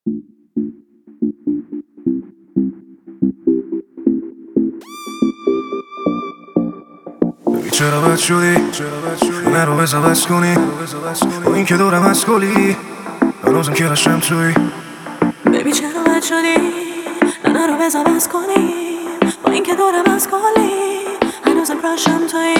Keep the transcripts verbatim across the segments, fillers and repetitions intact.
چرا بد شدی؟ من رو بزا بس کنی با این که دورم از کلی هنوزم که رشم توی ببی چرا بد شدی؟ نه رو بزا بس کنی با این که دورم از کلی هنوزم رشم توی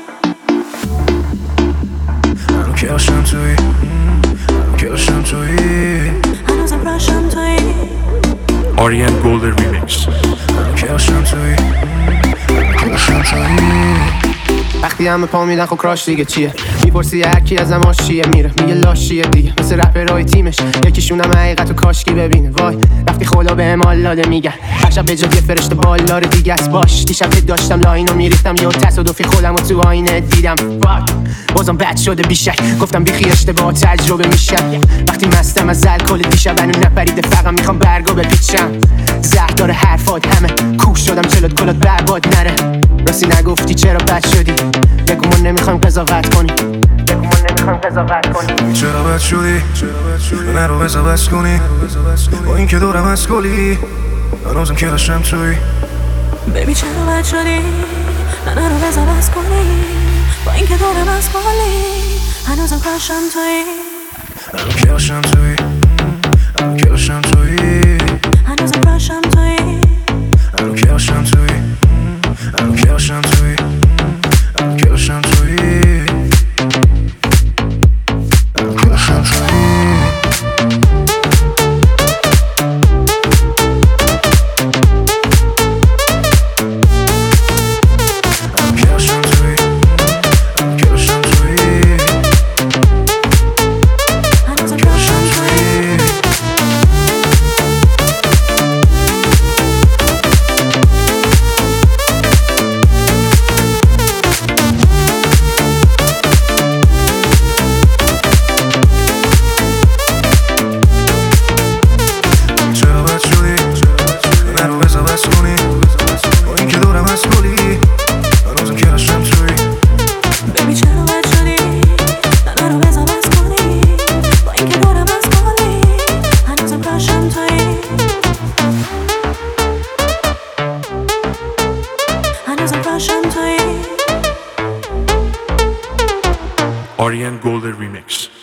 هنو که رشم توی هنو که رشم توی هنوزم رشم توی Arian Golder Remix. هنو که رشم توی هنو که رشم توی وقتی همه پا میدن خب کراش دیگه چیه؟ میپرسی هرکی ازم آشیه میره میگه لاشیه دیگه مثل رپرهای تیمش یکیشون هم حقیقتو کاشکی ببینه. وای رفتی خلا به حال داده میگن هر شب به جا یه فرشته بالدار دیگه است. باش دیشب که داشتم لاینو میریختم یا تصادفی خودم و تو آینه دیدم. فاک بازم بد شده بیشک گفتم بیخی اشتباه تجربه میشم. وقتی مستم از الکل دیشب منو نپریده فقط میخوام برگو بپیچم. زهر داره حرفات همه کوش شدم جلوت کلات برباد نره. راستی نگفتی چرا بد شدی؟ بگو ما نمیخوایم قضاوت کنی. بگو ما نمیخوایم قضاوت کنی. چرا بد شدی؟ من رو بزا بس کنی با این که دورم از کلی هنوزم که رشم توی ببی چرا بد شدی؟ نه رو بزا بس کنی با این که دورم از کلی هنوزم رشم توی هنو که رشم توی هنو که رشم توی هنوزم رشم توی هنو که رشم توی هنو که رشم توی هنو که رشم توی هنو که رشم توی Arian Golder Remix.